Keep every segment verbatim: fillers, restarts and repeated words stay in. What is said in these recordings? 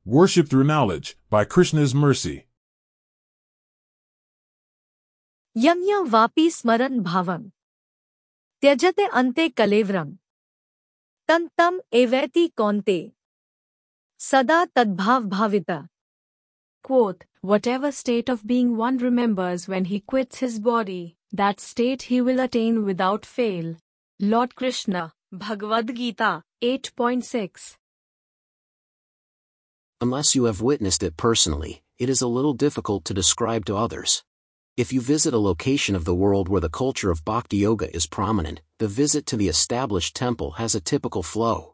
Worship through knowledge, by Krishna's mercy. यज्ञ वापी स्मरण भावं त्यजते अन्ते कलेवरं तं तं एवेति कौन्ते सदा तद्भाव भाविता. Quote, whatever state of being one remembers when he quits his body, that state he will attain without fail. Lord Krishna, Bhagavad Gita, eight point six. Unless you have witnessed it personally, it is a little difficult to describe to others. If you visit a location of the world where the culture of Bhakti Yoga is prominent, the visit to the established temple has a typical flow.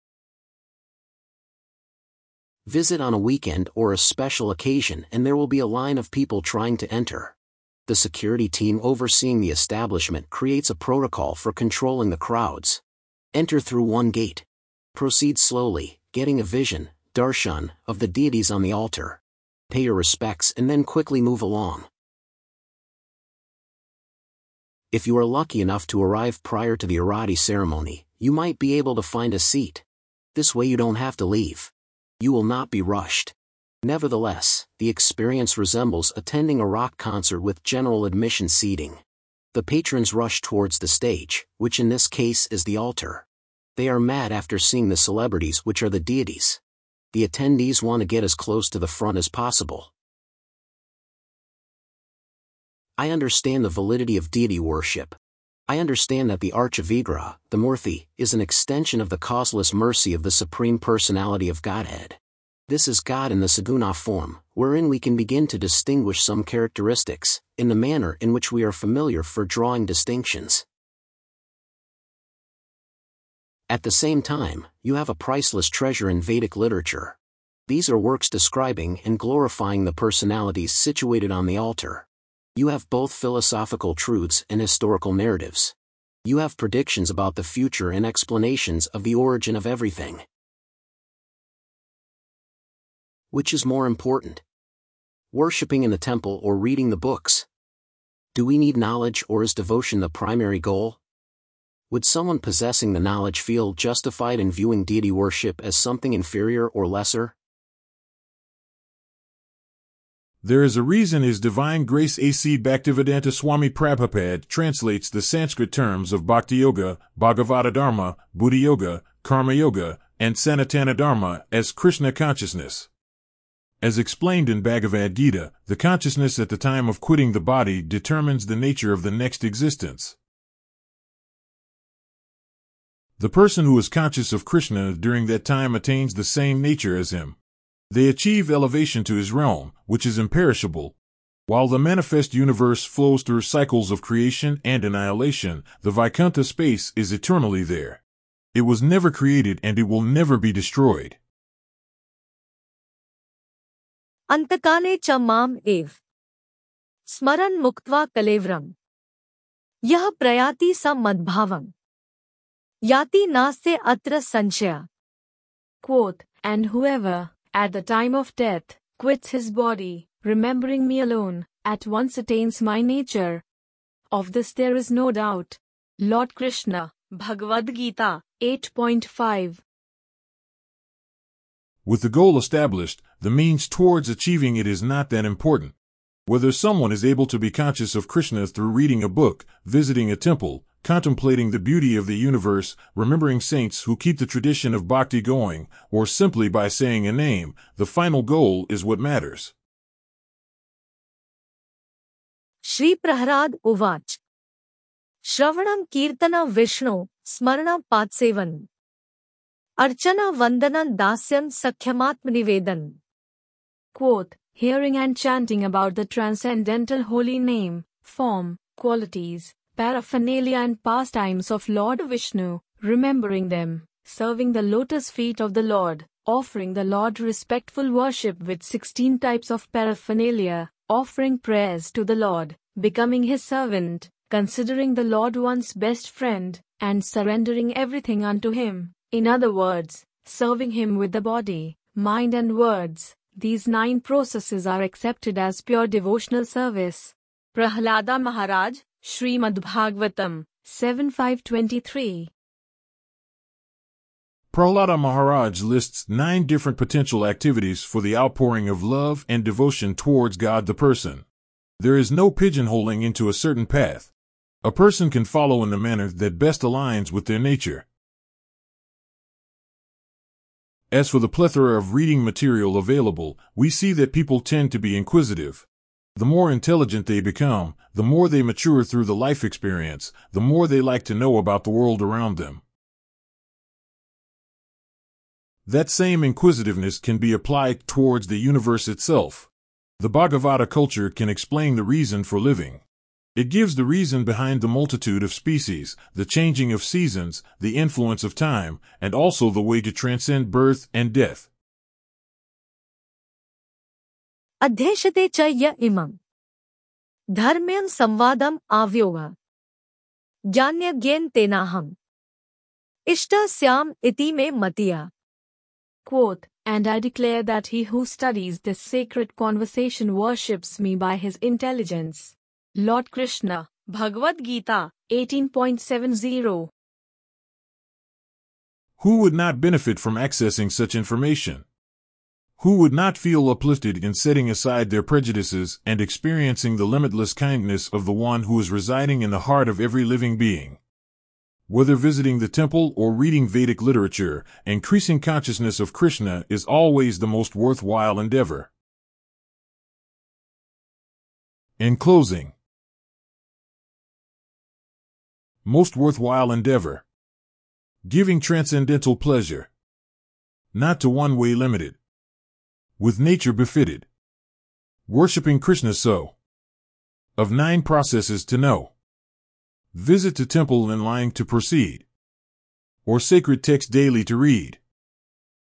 Visit on a weekend or a special occasion and there will be a line of people trying to enter. The security team overseeing the establishment creates a protocol for controlling the crowds. Enter through one gate. Proceed slowly, getting a vision, darshan, of the deities on the altar. Pay your respects and then quickly move along. If you are lucky enough to arrive prior to the Arati ceremony, you might be able to find a seat. This way you don't have to leave. You will not be rushed. Nevertheless, the experience resembles attending a rock concert with general admission seating. The patrons rush towards the stage, which in this case is the altar. They are mad after seeing the celebrities, which are the deities. The attendees want to get as close to the front as possible. I understand the validity of deity worship. I understand that the Archavigraha, the Murthy, is an extension of the causeless mercy of the Supreme Personality of Godhead. This is God in the Saguna form, wherein we can begin to distinguish some characteristics, in the manner in which we are familiar for drawing distinctions. At the same time, you have a priceless treasure in Vedic literature. These are works describing and glorifying the personalities situated on the altar. You have both philosophical truths and historical narratives. You have predictions about the future and explanations of the origin of everything. Which is more important? Worshipping in the temple or reading the books? Do we need knowledge or is devotion the primary goal? Would someone possessing the knowledge feel justified in viewing deity worship as something inferior or lesser? There is a reason His Divine Grace A C Bhaktivedanta Swami Prabhupada translates the Sanskrit terms of Bhakti Yoga, Bhagavata Dharma, Buddha Yoga, Karma Yoga, and Sanatana Dharma as Krishna consciousness. As explained in Bhagavad Gita, the consciousness at the time of quitting the body determines the nature of the next existence. The person who is conscious of Krishna during that time attains the same nature as him. They achieve elevation to his realm, which is imperishable. While the manifest universe flows through cycles of creation and annihilation, the Vaikuntha space is eternally there. It was never created and it will never be destroyed. अंतकाले च माम एव स्मरन् मुक्त्वा कलेवरं यः प्रयाति स मद्भावं याति नास्ते अत्र संशय. Quote, and whoever, at the time of death, quits his body, remembering me alone, at once attains my nature. Of this there is no doubt. Lord Krishna, Bhagavad Gita, eight point five. With the goal established, the means towards achieving it is not that important. Whether someone is able to be conscious of Krishna through reading a book, visiting a temple, contemplating the beauty of the universe, remembering saints who keep the tradition of bhakti going, or simply by saying a name, the final goal is what matters. Shri Prahlad Uvac Shravanam Kirtana Vishnu Smarana Patsevan Archana Vandanan Dasyan Sakhyamaatmanivedan. Quote, hearing and chanting about the transcendental holy name, form, qualities, paraphernalia and pastimes of Lord Vishnu, remembering them, serving the lotus feet of the Lord, offering the Lord respectful worship with sixteen types of paraphernalia, offering prayers to the Lord, becoming His servant, considering the Lord one's best friend, and surrendering everything unto Him, in other words, serving Him with the body, mind and words. These nine processes are accepted as pure devotional service. Prahlada Maharaj, Srimad Bhagavatam, seven five twenty-three. Prahlada Maharaj lists nine different potential activities for the outpouring of love and devotion towards God the person. There is no pigeonholing into a certain path. A person can follow in the manner that best aligns with their nature. As for the plethora of reading material available, we see that people tend to be inquisitive. The more intelligent they become, the more they mature through the life experience, the more they like to know about the world around them. That same inquisitiveness can be applied towards the universe itself. The Bhagavata culture can explain the reason for living. It gives the reason behind the multitude of species, the changing of seasons, the influence of time, and also the way to transcend birth and death. अध्यक्षते च य इमं धर्म्यं संवादम् आव्योः ज्ञान्यज्ञेन तेनाहम् इष्टः स्याम् इति मे मतिः. Quote, and I declare that he who studies this sacred conversation worships me by his intelligence. Lord Krishna, Bhagavad Gita, eighteen point seventy. Who would not benefit from accessing such information? Who would not feel uplifted in setting aside their prejudices and experiencing the limitless kindness of the one who is residing in the heart of every living being? Whether visiting the temple or reading Vedic literature, increasing consciousness of Krishna is always the most worthwhile endeavor. In closing, most worthwhile endeavor. Giving transcendental pleasure. Not to one way limited. With nature befitted. Worshipping Krishna so. Of nine processes to know. Visit to temple in line to proceed. Or sacred text daily to read.